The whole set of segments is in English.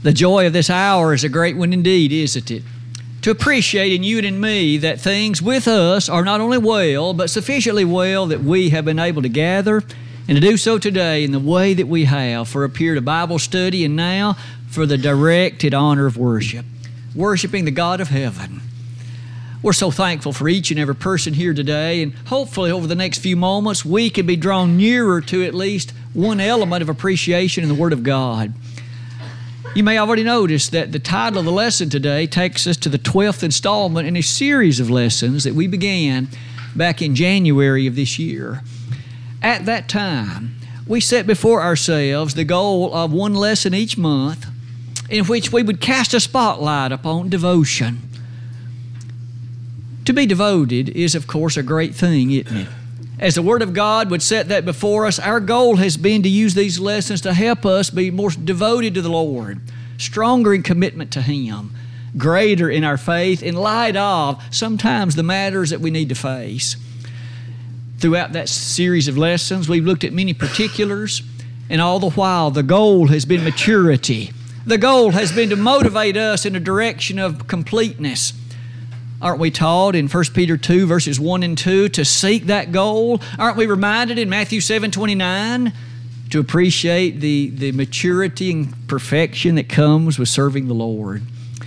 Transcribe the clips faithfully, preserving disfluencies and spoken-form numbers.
The joy of this hour is a great one indeed, isn't it? To appreciate in you and in me that things with us are not only well, but sufficiently well that we have been able to gather and to do so today in the way that we have for a period of Bible study and now for the directed honor of worship, worshiping the God of heaven. We're so thankful for each and every person here today, and hopefully over the next few moments we can be drawn nearer to at least one element of appreciation in the Word of God. You may already notice that the title of the lesson today takes us to the twelfth installment in a series of lessons that we began back in January of this year. At that time, we set before ourselves the goal of one lesson each month in which we would cast a spotlight upon devotion. To be devoted is, of course, a great thing, isn't it? As the Word of God would set that before us, our goal has been to use these lessons to help us be more devoted to the Lord, stronger in commitment to Him, greater in our faith in light of sometimes the matters that we need to face. Throughout that series of lessons, we've looked at many particulars, and all the while the goal has been maturity. The goal has been to motivate us in a direction of completeness. Aren't we taught in First Peter two, verses one and two, to seek that goal? Aren't we reminded in Matthew seven twenty-nine to appreciate the, the maturity and perfection that comes with serving the Lord?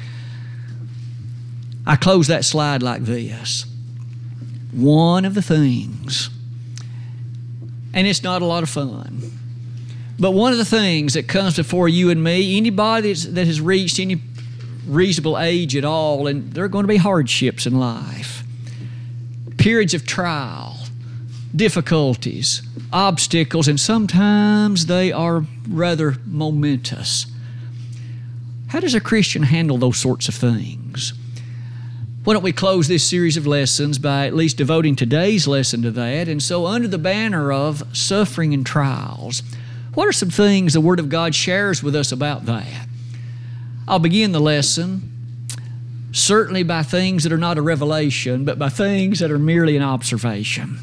I close that slide like this. One of the things, and it's not a lot of fun, but one of the things that comes before you and me, anybody that has reached any reasonable age at all, and there are going to be hardships in life, periods of trial, difficulties, obstacles, and sometimes they are rather momentous. How does a Christian handle those sorts of things? Why don't we close this series of lessons by at least devoting today's lesson to that? And so under the banner of suffering and trials, what are some things the Word of God shares with us about that? I'll begin the lesson certainly by things that are not a revelation, but by things that are merely an observation.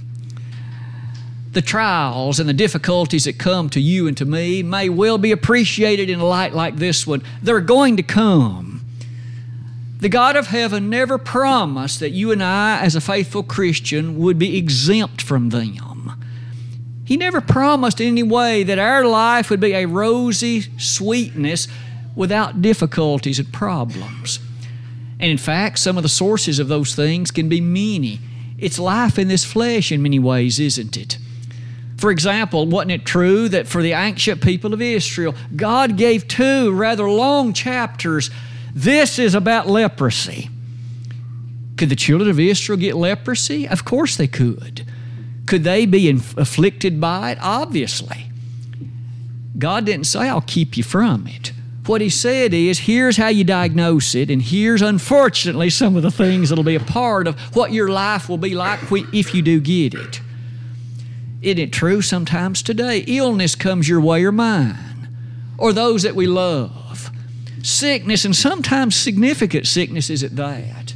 The trials and the difficulties that come to you and to me may well be appreciated in a light like this one. They're going to come. The God of heaven never promised that you and I, as a faithful Christian, would be exempt from them. He never promised in any way that our life would be a rosy sweetness without difficulties and problems. And in fact, some of the sources of those things can be many. It's life in this flesh in many ways, isn't it? For example, wasn't it true that for the ancient people of Israel, God gave two rather long chapters? This is about leprosy. Could the children of Israel get leprosy? Of course they could. Could they be inf- afflicted by it? Obviously. God didn't say, I'll keep you from it. What He said is, here's how you diagnose it, and here's, unfortunately, some of the things that'll be a part of what your life will be like if you do get it. Isn't it true sometimes today? Illness comes your way or mine, or those that we love. Sickness, and sometimes significant sicknesses at that.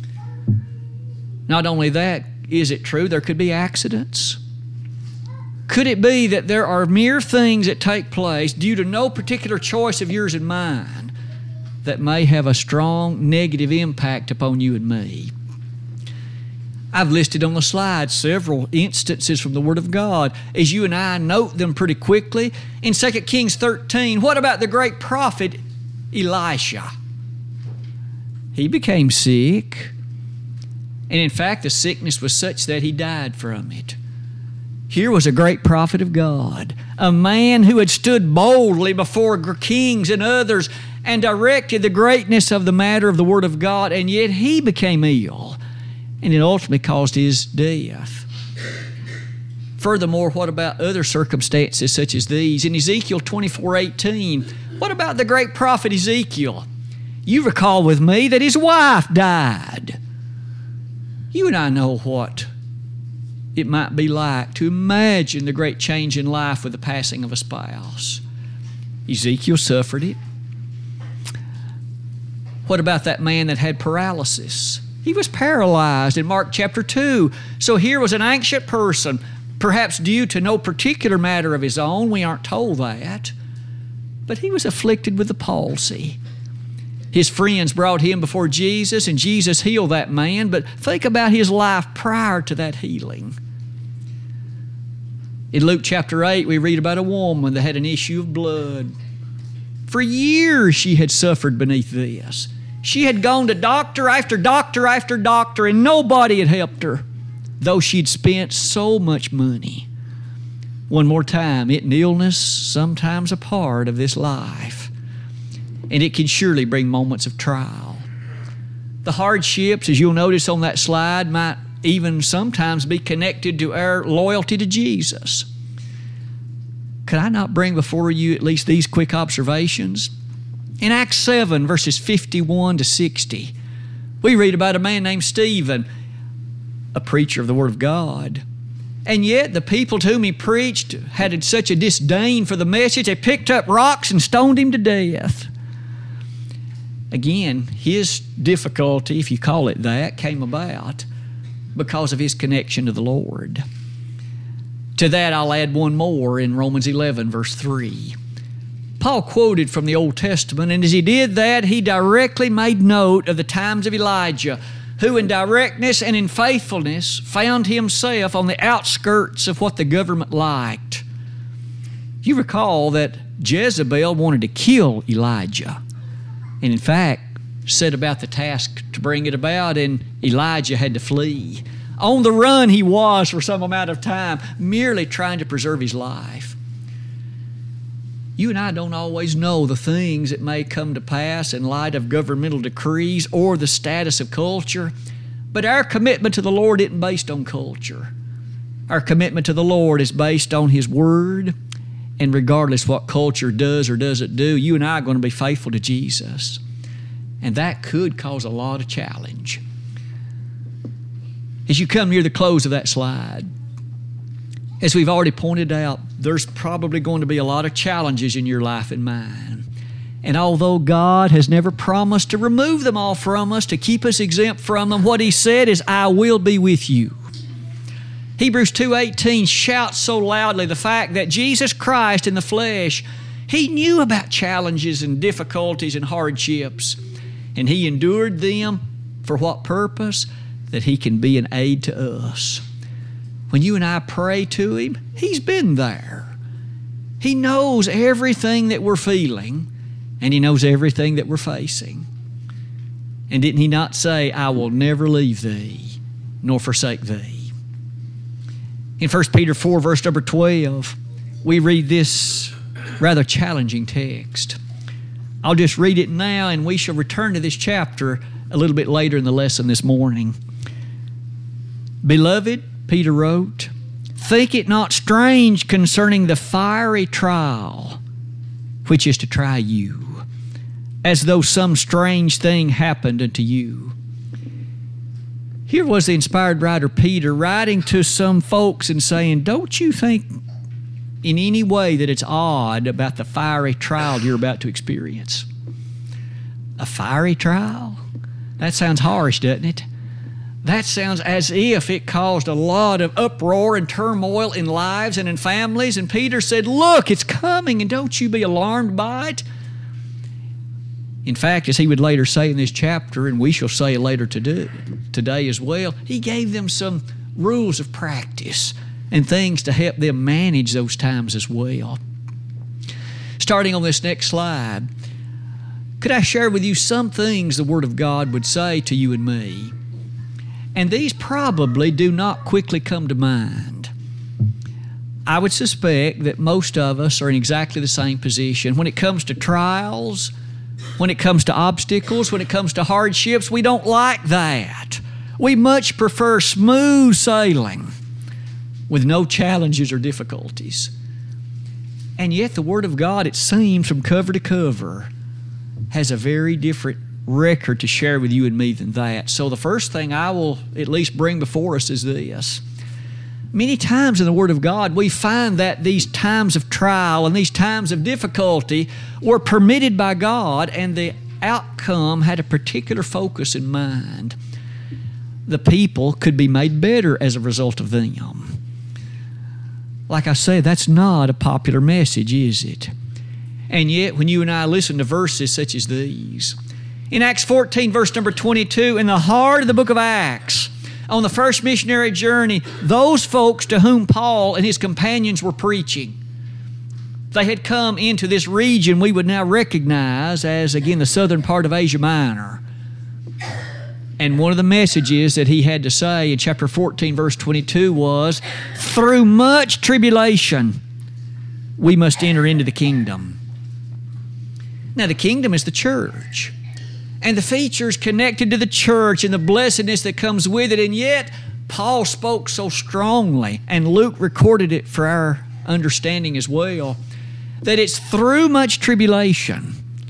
Not only that, is it true there could be accidents? Could it be that there are mere things that take place due to no particular choice of yours and mine that may have a strong negative impact upon you and me? I've listed on the slide several instances from the Word of God. As you and I note them pretty quickly, in Second Kings thirteen, what about the great prophet Elisha? He became sick, and in fact the sickness was such that he died from it. Here was a great prophet of God, a man who had stood boldly before kings and others and directed the greatness of the matter of the Word of God, and yet he became ill, and it ultimately caused his death. Furthermore, what about other circumstances such as these? In Ezekiel twenty-four eighteen, what about the great prophet Ezekiel? You recall with me that his wife died. You and I know what it might be like to imagine the great change in life with the passing of a spouse. Ezekiel suffered it. What about that man that had paralysis? He was paralyzed in Mark chapter two. So here was an ancient person, perhaps due to no particular matter of his own, we aren't told that, but he was afflicted with the palsy. His friends brought him before Jesus, and Jesus healed that man, but think about his life prior to that healing. In Luke chapter eight, we read about a woman that had an issue of blood. For years she had suffered beneath this. She had gone to doctor after doctor after doctor, and nobody had helped her, though she'd spent so much money. One more time, isn't illness sometimes a part of this life? And it can surely bring moments of trial. The hardships, as you'll notice on that slide, might even sometimes be connected to our loyalty to Jesus. Could I not bring before you at least these quick observations? In Acts seven, verses fifty-one to sixty, we read about a man named Stephen, a preacher of the Word of God. And yet the people to whom he preached had such a disdain for the message, they picked up rocks and stoned him to death. Again, his difficulty, if you call it that, came about because of his connection to the Lord. To that, I'll add one more in Romans eleven, verse three. Paul quoted from the Old Testament, and as he did that, he directly made note of the times of Elijah, who in directness and in faithfulness found himself on the outskirts of what the government liked. You recall that Jezebel wanted to kill Elijah, and in fact set about the task to bring it about, and Elijah had to flee. On the run he was for some amount of time, merely trying to preserve his life. You and I don't always know the things that may come to pass in light of governmental decrees or the status of culture, but our commitment to the Lord isn't based on culture. Our commitment to the Lord is based on His Word, and regardless what culture does or doesn't do, you and I are going to be faithful to Jesus. And that could cause a lot of challenge. As you come near the close of that slide, as we've already pointed out, there's probably going to be a lot of challenges in your life and mine. And although God has never promised to remove them all from us, to keep us exempt from them, what He said is, I will be with you. Hebrews two eighteen shouts so loudly the fact that Jesus Christ in the flesh, He knew about challenges and difficulties and hardships, and He endured them for what purpose? That He can be an aid to us. When you and I pray to Him, He's been there. He knows everything that we're feeling, and He knows everything that we're facing. And didn't He not say, I will never leave thee, nor forsake thee? In First Peter four, verse number twelve, we read this rather challenging text. I'll just read it now, and we shall return to this chapter a little bit later in the lesson this morning. Beloved, Peter wrote, think it not strange concerning the fiery trial which is to try you, as though some strange thing happened unto you. Here was the inspired writer Peter writing to some folks and saying, don't you think in any way that it's odd about the fiery trial you're about to experience? A fiery trial? That sounds harsh, doesn't it? That sounds as if it caused a lot of uproar and turmoil in lives and in families. And Peter said, look, it's coming, and don't you be alarmed by it. In fact, as he would later say in this chapter, and we shall say later today as well, he gave them some rules of practice and things to help them manage those times as well. Starting on this next slide, could I share with you some things the Word of God would say to you and me? And these probably do not quickly come to mind. I would suspect that most of us are in exactly the same position. When it comes to trials, when it comes to obstacles, when it comes to hardships, we don't like that. We much prefer smooth sailing with no challenges or difficulties. And yet the Word of God, it seems from cover to cover, has a very different record to share with you and me than that. So the first thing I will at least bring before us is this. Many times in the Word of God, we find that these times of trial and these times of difficulty were permitted by God, and the outcome had a particular focus in mind. The people could be made better as a result of them. Like I said, that's not a popular message, is it? And yet, when you and I listen to verses such as these, in Acts fourteen, verse number twenty-two, in the heart of the book of Acts, on the first missionary journey, those folks to whom Paul and his companions were preaching, they had come into this region we would now recognize as, again, the southern part of Asia Minor. And one of the messages that he had to say in chapter fourteen, verse twenty-two was, through much tribulation, we must enter into the kingdom. Now, the kingdom is the church, and the features connected to the church and the blessedness that comes with it. And yet, Paul spoke so strongly, and Luke recorded it for our understanding as well, that it's through much tribulation.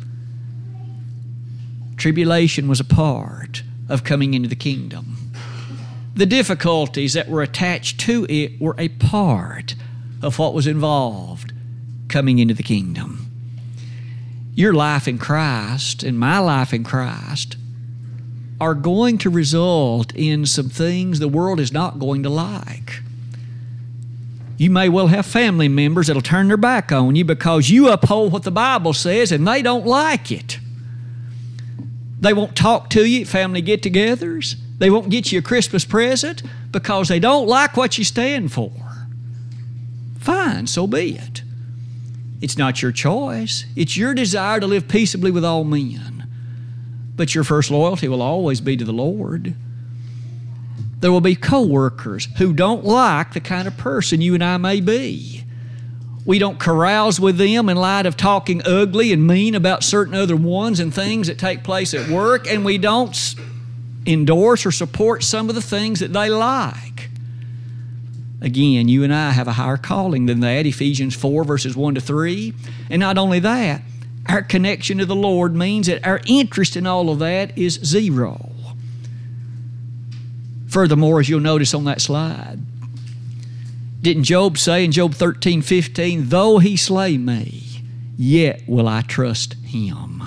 Tribulation was a part of coming into the kingdom. The difficulties that were attached to it were a part of what was involved coming into the kingdom. Your life in Christ and my life in Christ are going to result in some things the world is not going to like. You may well have family members that'll turn their back on you because you uphold what the Bible says and they don't like it. They won't talk to you at family get-togethers. They won't get you a Christmas present because they don't like what you stand for. Fine, so be it. It's not your choice. It's your desire to live peaceably with all men. But your first loyalty will always be to the Lord. There will be co-workers who don't like the kind of person you and I may be. We don't carouse with them in light of talking ugly and mean about certain other ones and things that take place at work, and we don't endorse or support some of the things that they like. Again, you and I have a higher calling than that, Ephesians four, verses one to three. And not only that, our connection to the Lord means that our interest in all of that is zero. Furthermore, as you'll notice on that slide, didn't Job say in Job thirteen fifteen, though he slay me, yet will I trust him?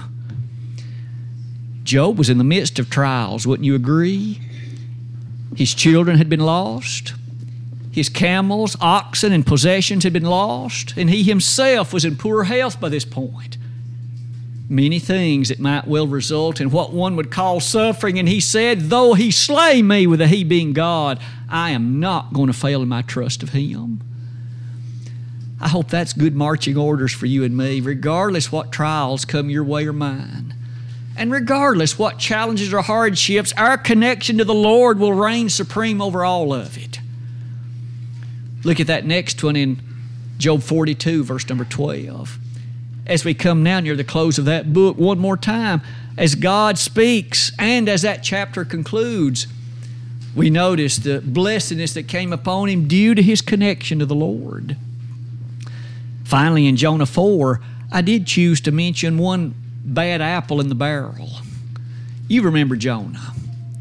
Job was in the midst of trials, wouldn't you agree? His children had been lost. His camels, oxen, and possessions had been lost, and he himself was in poor health by this point. Many things that might well result in what one would call suffering, and he said, though he slay me, with a he being God, I am not going to fail in my trust of him. I hope that's good marching orders for you and me, regardless what trials come your way or mine. And regardless what challenges or hardships, our connection to the Lord will reign supreme over all of it. Look at that next one in Job forty-two, verse number twelve. As we come now near the close of that book, one more time, as God speaks and as that chapter concludes, we notice the blessedness that came upon him due to his connection to the Lord. Finally, in Jonah four, I did choose to mention one bad apple in the barrel. You remember Jonah.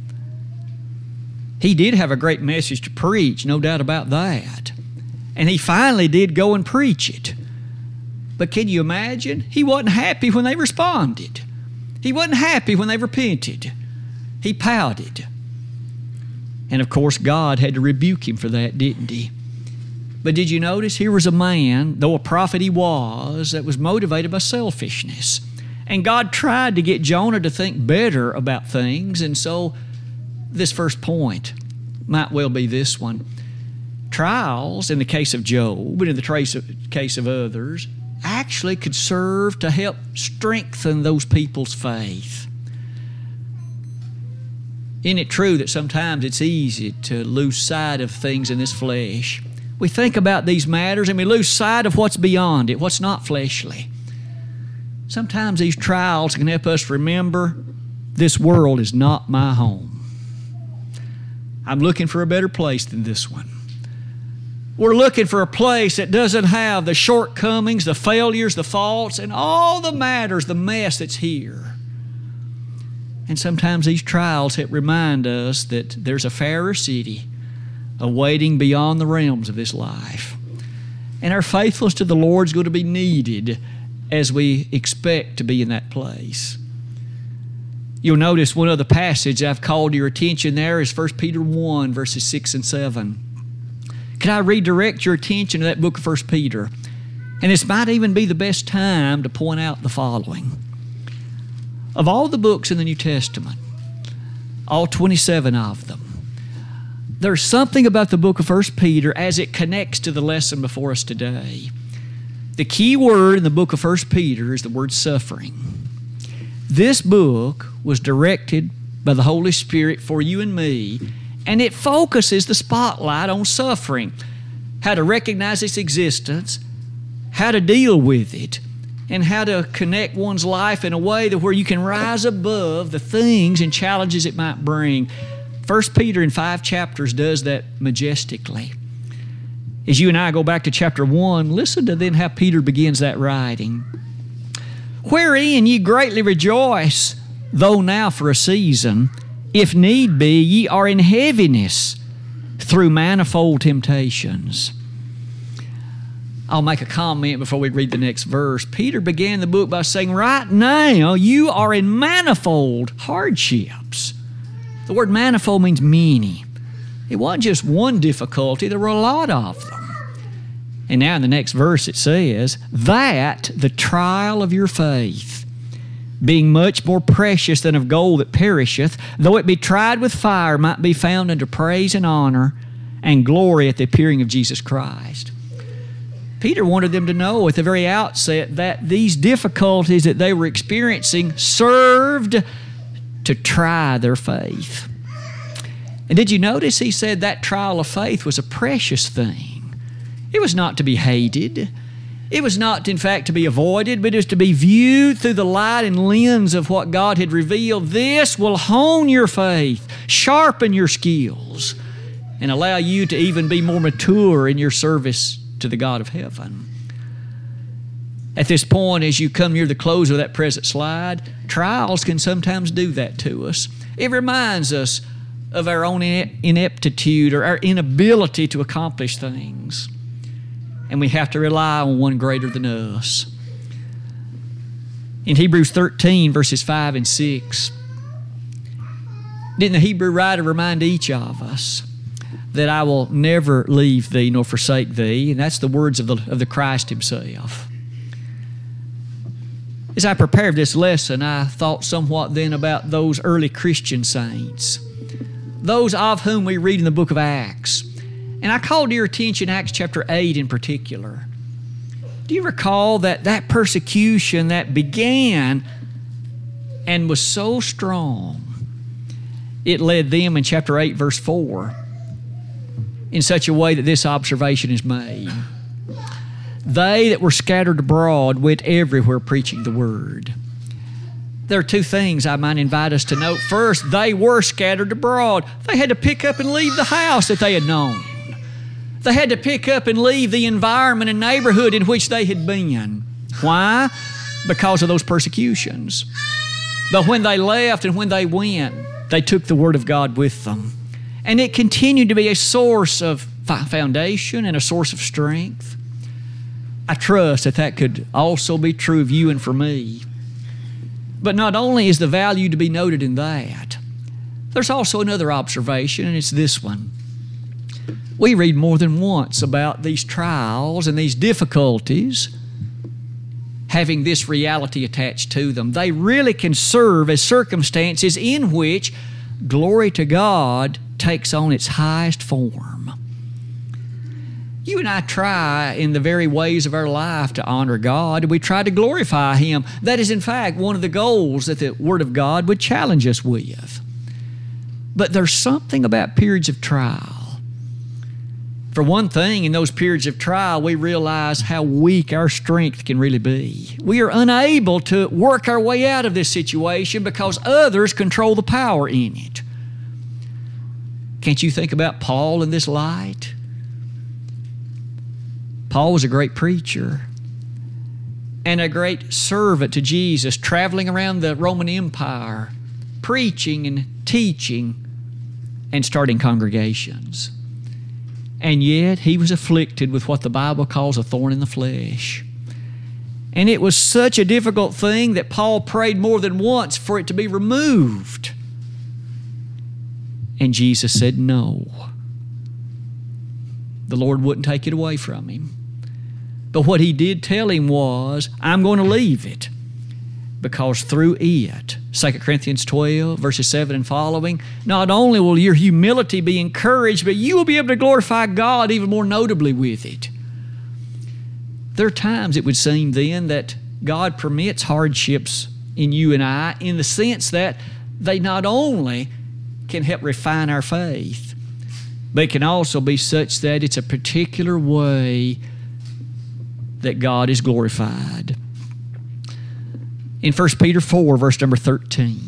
He did have a great message to preach, no doubt about that. And he finally did go and preach it. But can you imagine? He wasn't happy when they responded. He wasn't happy when they repented. He pouted. And of course, God had to rebuke him for that, didn't he? But did you notice? Here was a man, though a prophet he was, that was motivated by selfishness. And God tried to get Jonah to think better about things. And so this first point might well be this one. Trials, in the case of Job and in the case of others, actually could serve to help strengthen those people's faith. Isn't it true that sometimes it's easy to lose sight of things in this flesh? We think about these matters and we lose sight of what's beyond it, what's not fleshly. Sometimes these trials can help us remember this world is not my home. I'm looking for a better place than this one. We're looking for a place that doesn't have the shortcomings, the failures, the faults, and all the matters, the mess that's here. And sometimes these trials help remind us that there's a fairer city awaiting beyond the realms of this life. And our faithfulness to the Lord is going to be needed as we expect to be in that place. You'll notice one other passage I've called your attention there is First Peter one, verses six and seven. Can I redirect your attention to that book of First Peter? And this might even be the best time to point out the following. Of all the books in the New Testament, all twenty-seven of them, there's something about the book of First Peter as it connects to the lesson before us today. The key word in the book of First Peter is the word suffering. This book was directed by the Holy Spirit for you and me, and it focuses the spotlight on suffering, how to recognize its existence, how to deal with it, and how to connect one's life in a way that where you can rise above the things and challenges it might bring. First Peter in five chapters does that majestically. As you and I go back to chapter one, listen to then how Peter begins that writing. Wherein ye greatly rejoice, though now for a season, if need be, ye are in heaviness through manifold temptations. I'll make a comment before we read the next verse. Peter began the book by saying, right now you are in manifold hardships. The word manifold means many. It wasn't just one difficulty, there were a lot of them. And now in the next verse it says, that the trial of your faith, being much more precious than of gold that perisheth, though it be tried with fire, might be found unto praise and honor and glory at the appearing of Jesus Christ. Peter wanted them to know at the very outset that these difficulties that they were experiencing served to try their faith. And did you notice he said that trial of faith was a precious thing? It was not to be hated. It was not, in fact, to be avoided, but it was to be viewed through the light and lens of what God had revealed. This will hone your faith, sharpen your skills, and allow you to even be more mature in your service to the God of heaven. At this point, as you come near the close of that present slide, trials can sometimes do that to us. It reminds us of our own ineptitude or our inability to accomplish things. And we have to rely on one greater than us. In Hebrews thirteen, verses five and six, didn't the Hebrew writer remind each of us that I will never leave thee nor forsake thee? And that's the words of the, of the Christ himself. As I prepared this lesson, I thought somewhat then about those early Christian saints, those of whom we read in the book of Acts. And I called your attention Acts chapter eight in particular. Do you recall that that persecution that began and was so strong, it led them in chapter eight, verse four, in such a way that this observation is made. They that were scattered abroad went everywhere preaching the word. There are two things I might invite us to note. First, they were scattered abroad. They had to pick up and leave the house that they had known. They had to pick up and leave the environment and neighborhood in which they had been. Why? Because of those persecutions. But when they left and when they went, they took the Word of God with them. And it continued to be a source of foundation and a source of strength. I trust that that could also be true of you and for me. But not only is the value to be noted in that, there's also another observation, and it's this one. We read more than once about these trials and these difficulties having this reality attached to them. They really can serve as circumstances in which glory to God takes on its highest form. You and I try in the very ways of our life to honor God. We try to glorify Him. That is, in fact, one of the goals that the Word of God would challenge us with. But there's something about periods of trial. For one thing, in those periods of trial, we realize how weak our strength can really be. We are unable to work our way out of this situation because others control the power in it. Can't you think about Paul in this light? Paul was a great preacher and a great servant to Jesus, traveling around the Roman Empire, preaching and teaching and starting congregations. And yet he was afflicted with what the Bible calls a thorn in the flesh. And it was such a difficult thing that Paul prayed more than once for it to be removed. And Jesus said no. The Lord wouldn't take it away from him. But what he did tell him was, I'm going to leave it, because through it, Second Corinthians twelve, verses seven and following, not only will your humility be encouraged, but you will be able to glorify God even more notably with it. There are times, it would seem then, that God permits hardships in you and I in the sense that they not only can help refine our faith, but it can also be such that it's a particular way that God is glorified. In First Peter four, verse number thirteen,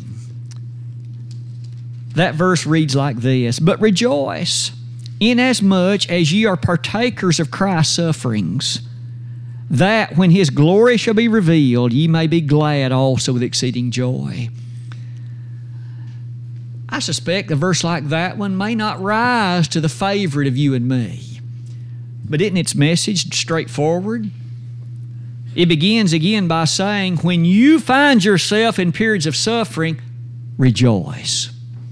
that verse reads like this, "But rejoice, inasmuch as ye are partakers of Christ's sufferings, that when His glory shall be revealed, ye may be glad also with exceeding joy." I suspect a verse like that one may not rise to the favorite of you and me. But isn't its message straightforward? It begins again by saying, when you find yourself in periods of suffering, rejoice.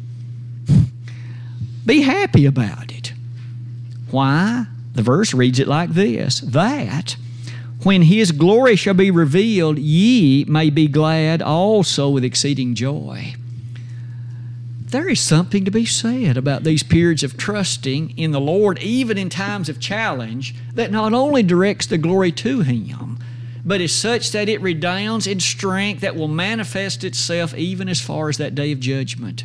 Be happy about it. Why? The verse reads it like this, that when His glory shall be revealed, ye may be glad also with exceeding joy. There is something to be said about these periods of trusting in the Lord, even in times of challenge, that not only directs the glory to Him, but is such that it redounds in strength that will manifest itself even as far as that day of judgment.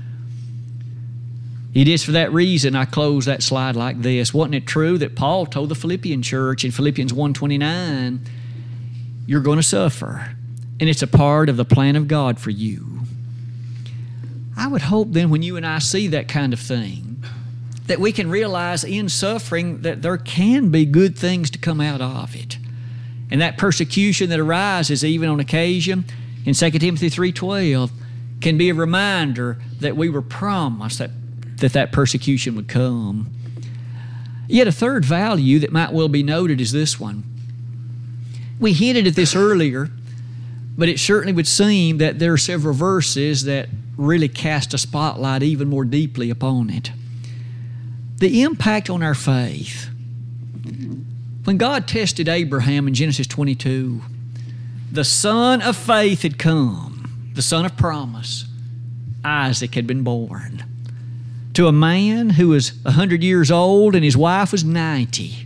It is for that reason I close that slide like this. Wasn't it true that Paul told the Philippian church in Philippians one twenty-nine, you're going to suffer, and it's a part of the plan of God for you. I would hope then when you and I see that kind of thing, that we can realize in suffering that there can be good things to come out of it. And that persecution that arises even on occasion in Second Timothy three twelve can be a reminder that we were promised that that, that persecution would come. Yet a third value that might well be noted is this one. We hinted at this earlier, but it certainly would seem that there are several verses that really cast a spotlight even more deeply upon it. The impact on our faith. When God tested Abraham in Genesis twenty-two, the son of faith had come, the son of promise. Isaac had been born to a man who was one hundred years old and his wife was ninety.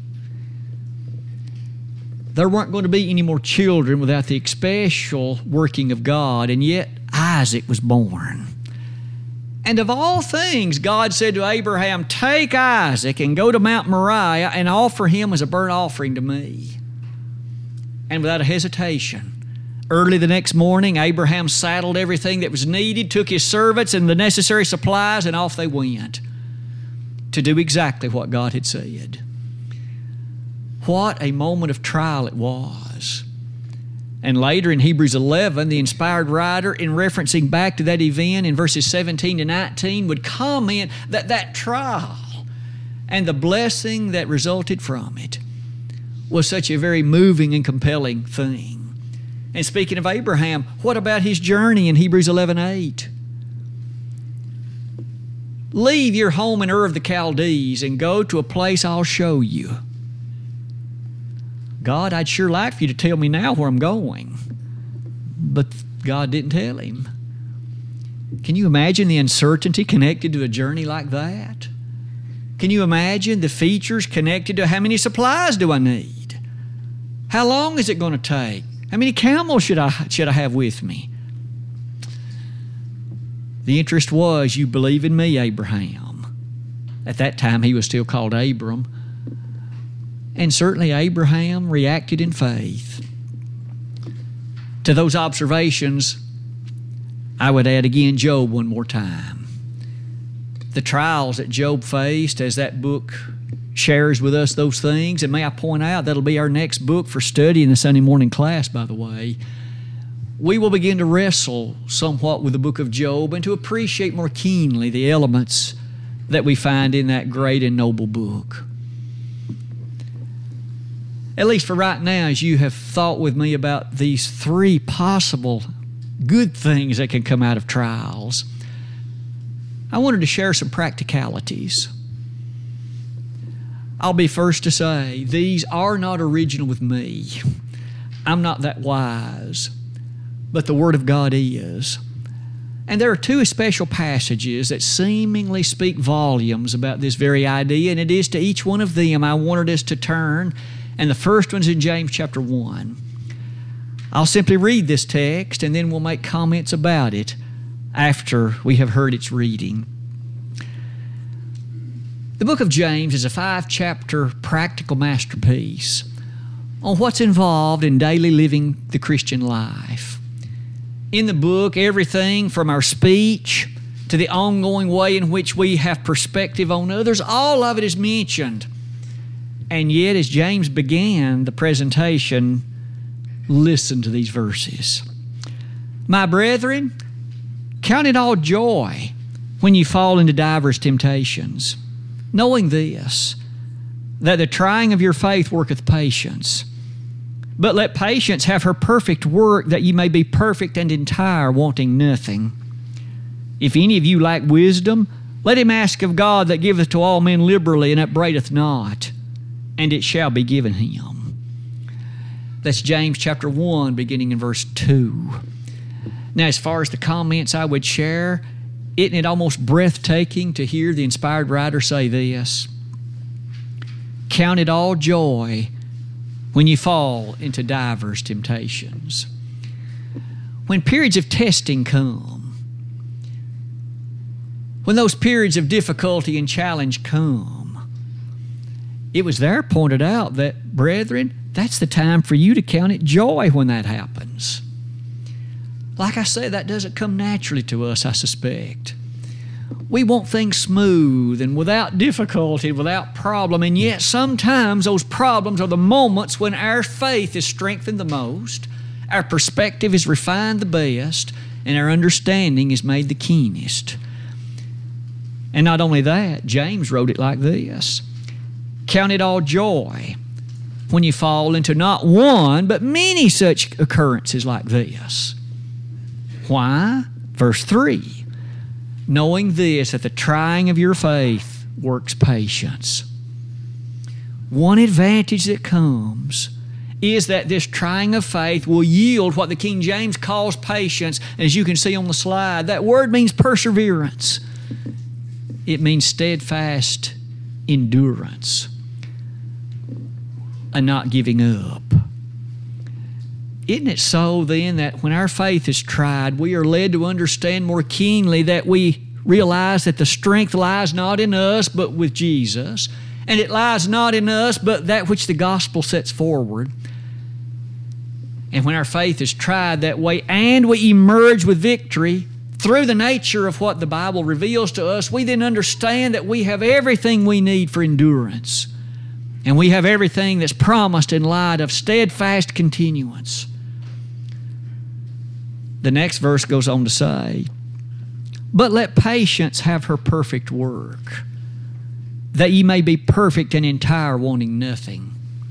There weren't going to be any more children without the special working of God, and yet Isaac was born. And of all things, God said to Abraham, take Isaac and go to Mount Moriah and offer him as a burnt offering to me. And without a hesitation, early the next morning, Abraham saddled everything that was needed, took his servants and the necessary supplies, and off they went to do exactly what God had said. What a moment of trial it was. And later in Hebrews eleven, the inspired writer, in referencing back to that event in verses seventeen to nineteen, would comment that that trial and the blessing that resulted from it was such a very moving and compelling thing. And speaking of Abraham, what about his journey in Hebrews eleven eight? Leave your home in Ur of the Chaldees and go to a place I'll show you. God, I'd sure like for you to tell me now where I'm going. But God didn't tell him. Can you imagine the uncertainty connected to a journey like that? Can you imagine the features connected to how many supplies do I need? How long is it going to take? How many camels should I, should I have with me? The interest was, you believe in me, Abraham. At that time, he was still called Abram. And certainly Abraham reacted in faith. To those observations, I would add again Job one more time. The trials that Job faced as that book shares with us those things, and may I point out, that'll be our next book for study in the Sunday morning class, by the way. We will begin to wrestle somewhat with the book of Job and to appreciate more keenly the elements that we find in that great and noble book. At least for right now, as you have thought with me about these three possible good things that can come out of trials, I wanted to share some practicalities. I'll be first to say, these are not original with me. I'm not that wise, but the Word of God is. And there are two special passages that seemingly speak volumes about this very idea, and it is to each one of them I wanted us to turn, and the first one's in James chapter one. I'll simply read this text, and then we'll make comments about it after we have heard its reading. The book of James is a five-chapter practical masterpiece on what's involved in daily living the Christian life. In the book, everything from our speech to the ongoing way in which we have perspective on others, all of it is mentioned. And yet, as James began the presentation, listen to these verses. My brethren, count it all joy when you fall into divers temptations, knowing this, that the trying of your faith worketh patience. But let patience have her perfect work, that ye may be perfect and entire, wanting nothing. If any of you lack wisdom, let him ask of God, that giveth to all men liberally, and upbraideth not, and it shall be given him. That's James chapter one, beginning in verse two. Now, as far as the comments I would share, isn't it almost breathtaking to hear the inspired writer say this? Count it all joy when you fall into divers temptations. When periods of testing come, when those periods of difficulty and challenge come, it was there pointed out that, brethren, that's the time for you to count it joy when that happens. Like I said, that doesn't come naturally to us, I suspect. We want things smooth and without difficulty, without problem, and yet sometimes those problems are the moments when our faith is strengthened the most, our perspective is refined the best, and our understanding is made the keenest. And not only that, James wrote it like this: count it all joy when you fall into not one, but many such occurrences like this. Why? Verse three. Knowing this, that the trying of your faith works patience. One advantage that comes is that this trying of faith will yield what the King James calls patience. As you can see on the slide, that word means perseverance. It means steadfast endurance, and not giving up. Isn't it so then that when our faith is tried, we are led to understand more keenly that we realize that the strength lies not in us but with Jesus, and it lies not in us but that which the gospel sets forward. And when our faith is tried that way and we emerge with victory through the nature of what the Bible reveals to us, we then understand that we have everything we need for endurance, and we have everything that's promised in light of steadfast continuance. The next verse goes on to say, but let patience have her perfect work, that ye may be perfect and entire, wanting nothing.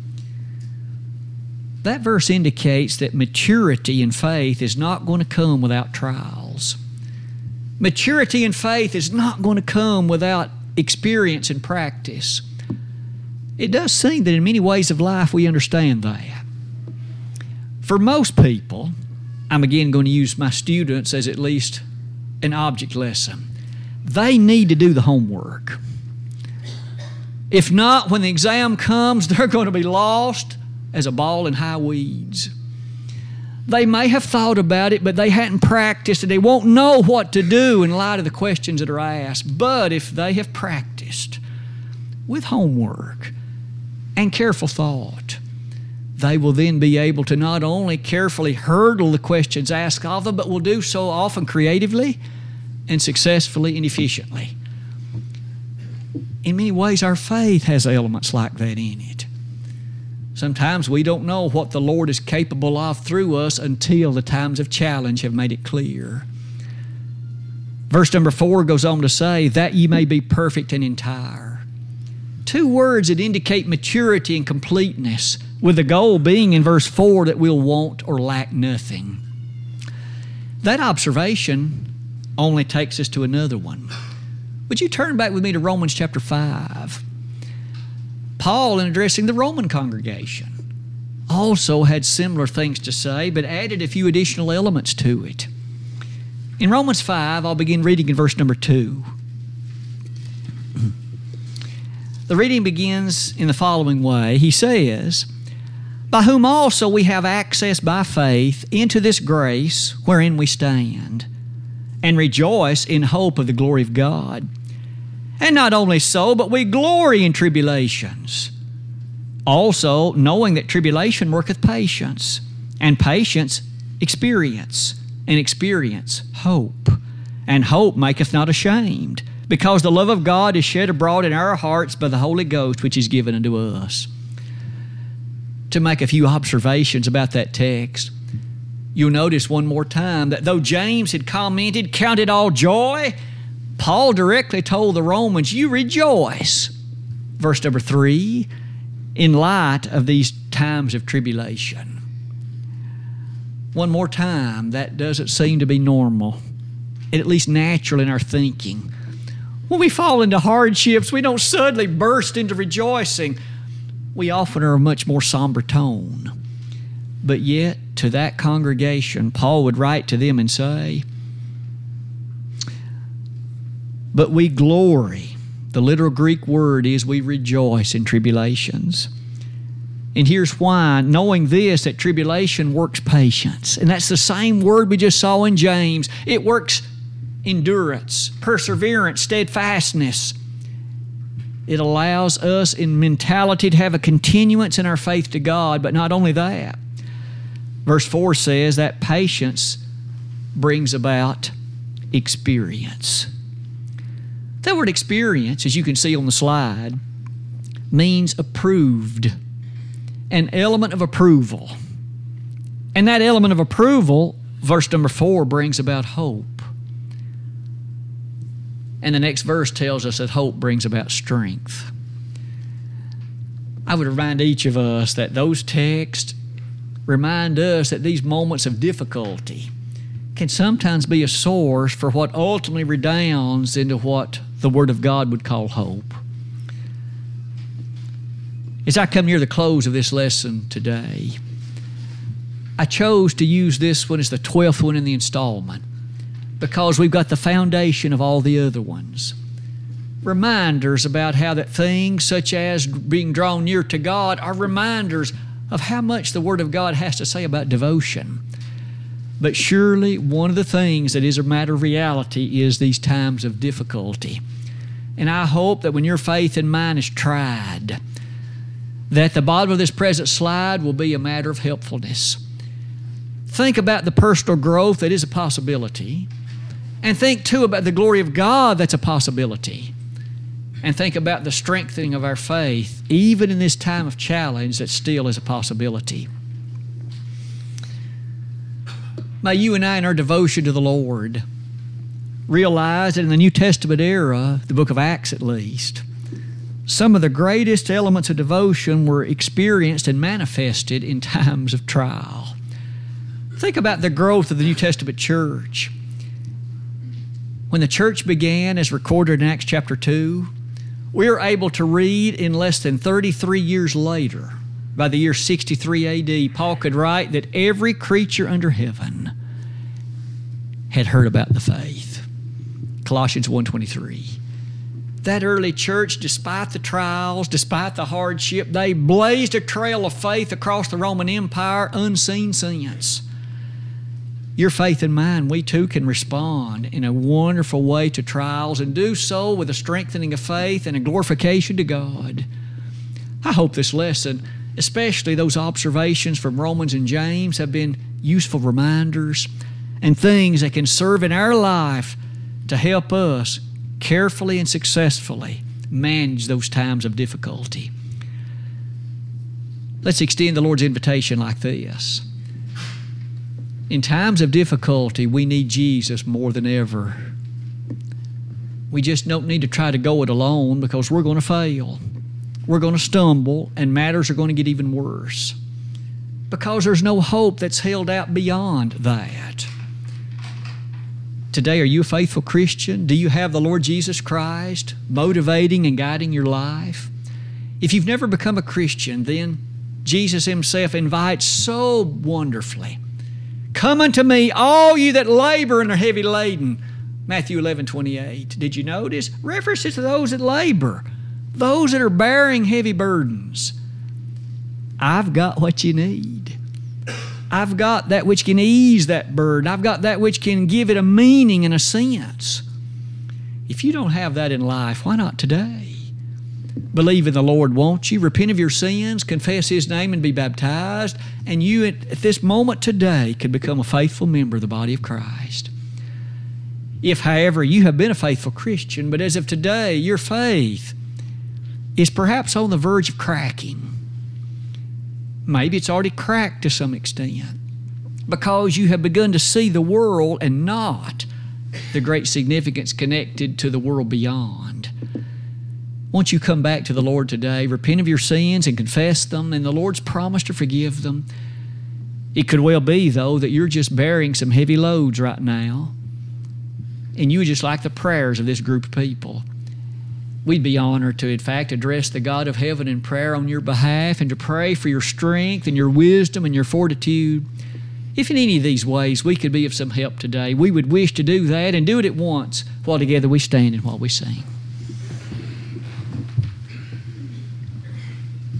That verse indicates that maturity in faith is not going to come without trials. Maturity in faith is not going to come without experience and practice. It does seem that in many ways of life we understand that. For most people, I'm again going to use my students as at least an object lesson. They need to do the homework. If not, when the exam comes, they're going to be lost as a ball in high weeds. They may have thought about it, but they hadn't practiced, and they won't know what to do in light of the questions that are asked. But if they have practiced with homework and careful thought, they will then be able to not only carefully hurdle the questions asked of them, but will do so often creatively and successfully and efficiently. In many ways, our faith has elements like that in it. Sometimes we don't know what the Lord is capable of through us until the times of challenge have made it clear. Verse number four goes on to say, that ye may be perfect and entire. Two words that indicate maturity and completeness, with the goal being in verse four that we'll want or lack nothing. That observation only takes us to another one. Would you turn back with me to Romans chapter five? Paul, in addressing the Roman congregation, also had similar things to say, but added a few additional elements to it. In Romans five, I'll begin reading in verse number two. The reading begins in the following way. He says, "By whom also we have access by faith into this grace wherein we stand, and rejoice in hope of the glory of God. And not only so, but we glory in tribulations, also knowing that tribulation worketh patience, and patience experience, and experience hope. And hope maketh not ashamed, because the love of God is shed abroad in our hearts by the Holy Ghost, which is given unto us." To make a few observations about that text, you'll notice one more time that though James had commented, "Count it all joy," Paul directly told the Romans, "You rejoice." Verse number three, "in light of these times of tribulation." One more time, that doesn't seem to be normal, at least natural in our thinking. When we fall into hardships, we don't suddenly burst into rejoicing. We often are a much more somber tone. But yet, to that congregation, Paul would write to them and say, "But we glory." The literal Greek word is we rejoice in tribulations. And here's why. Knowing this, that tribulation works patience. And that's the same word we just saw in James. It works endurance, perseverance, steadfastness. It allows us in mentality to have a continuance in our faith to God, but not only that. Verse four says that patience brings about experience. That word experience, as you can see on the slide, means approved, an element of approval. And that element of approval, verse number four, brings about hope. And the next verse tells us that hope brings about strength. I would remind each of us that those texts remind us that these moments of difficulty can sometimes be a source for what ultimately redounds into what the Word of God would call hope. As I come near the close of this lesson today, I chose to use this one as the twelfth one in the installment because we've got the foundation of all the other ones. Reminders about how that things such as being drawn near to God are reminders of how much the Word of God has to say about devotion. But surely one of the things that is a matter of reality is these times of difficulty. And I hope that when your faith and mine is tried, that the bottom of this present slide will be a matter of helpfulness. Think about the personal growth that is a possibility. And think too about the glory of God that's a possibility. And think about the strengthening of our faith, even in this time of challenge that still is a possibility. May you and I in our devotion to the Lord realize that in the New Testament era, the book of Acts at least, some of the greatest elements of devotion were experienced and manifested in times of trial. Think about the growth of the New Testament church. When the church began, as recorded in Acts chapter two, we are able to read in less than thirty-three years later, by the year sixty-three A D, Paul could write that every creature under heaven had heard about the faith. Colossians one twenty-three. That early church, despite the trials, despite the hardship, they blazed a trail of faith across the Roman Empire unseen since. Your faith and mine, we too can respond in a wonderful way to trials and do so with a strengthening of faith and a glorification to God. I hope this lesson, especially those observations from Romans and James, have been useful reminders and things that can serve in our life to help us carefully and successfully manage those times of difficulty. Let's extend the Lord's invitation like this. In times of difficulty, we need Jesus more than ever. We just don't need to try to go it alone because we're going to fail. We're going to stumble, and matters are going to get even worse because there's no hope that's held out beyond that. Today, are you a faithful Christian? Do you have the Lord Jesus Christ motivating and guiding your life? If you've never become a Christian, then Jesus himself invites so wonderfully. Come unto me, all you that labor and are heavy laden. Matthew eleven twenty-eight. Did you notice? References to those that labor, those that are bearing heavy burdens. I've got what you need. I've got that which can ease that burden. I've got that which can give it a meaning and a sense. If you don't have that in life, why not today? Believe in the Lord, won't you? Repent of your sins, confess His name, and be baptized. And you, at, at this moment today, could become a faithful member of the body of Christ. If, however, you have been a faithful Christian, but as of today, your faith is perhaps on the verge of cracking. Maybe it's already cracked to some extent because you have begun to see the world and not the great significance connected to the world beyond. Won't you come back to the Lord today, repent of your sins and confess them, and the Lord's promised to forgive them. It could well be, though, that you're just bearing some heavy loads right now, and you would just like the prayers of this group of people. We'd be honored to, in fact, address the God of heaven in prayer on your behalf and to pray for your strength and your wisdom and your fortitude. If in any of these ways we could be of some help today, we would wish to do that and do it at once while together we stand and while we sing.